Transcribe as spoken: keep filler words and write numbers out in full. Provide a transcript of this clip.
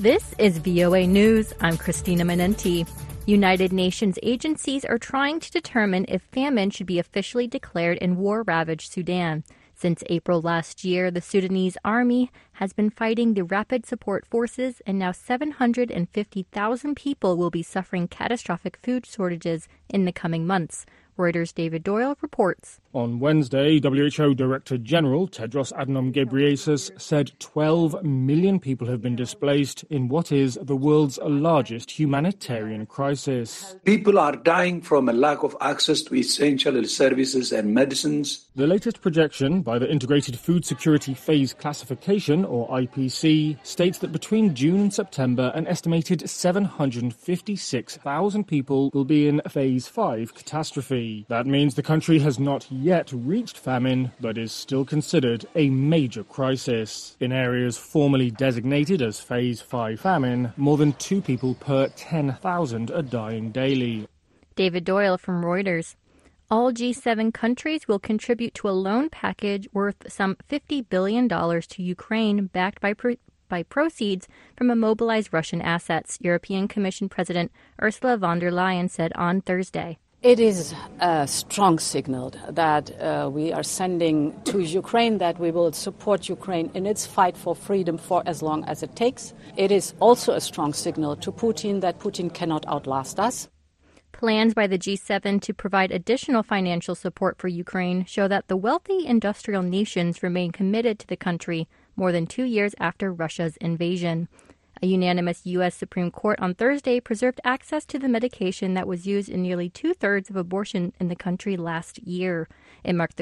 This is V O A News. I'm Christina Manenti. United Nations agencies are trying to determine if famine should be officially declared in war-ravaged Sudan. Since April last year, the Sudanese army has been fighting the Rapid Support Forces, and now seven hundred fifty thousand people will be suffering catastrophic food shortages in the coming months. Reuters' David Doyle reports. On Wednesday, W H O Director General Tedros Adhanom Ghebreyesus said twelve million people have been displaced in what is the world's largest humanitarian crisis. People are dying from a lack of access to essential services and medicines. The latest projection by the Integrated Food Security Phase Classification, or I P C, states that between June and September, an estimated seven hundred fifty-six thousand people will be in Phase five catastrophe. That means the country has not yet reached famine, but is still considered a major crisis. In areas formerly designated as Phase five famine, more than two people per ten thousand are dying daily. David Doyle from Reuters. All G seven countries will contribute to a loan package worth some fifty billion dollars to Ukraine, backed by pro- by proceeds from immobilized Russian assets, European Commission President Ursula von der Leyen said on Thursday. It is a strong signal that uh, we are sending to Ukraine, that we will support Ukraine in its fight for freedom for as long as it takes. It is also a strong signal to Putin that Putin cannot outlast us. Plans by the G seven to provide additional financial support for Ukraine show that the wealthy industrial nations remain committed to the country more than two years after Russia's invasion. A unanimous U S Supreme Court on Thursday preserved access to the medication that was used in nearly two-thirds of abortion in the country last year. It marked the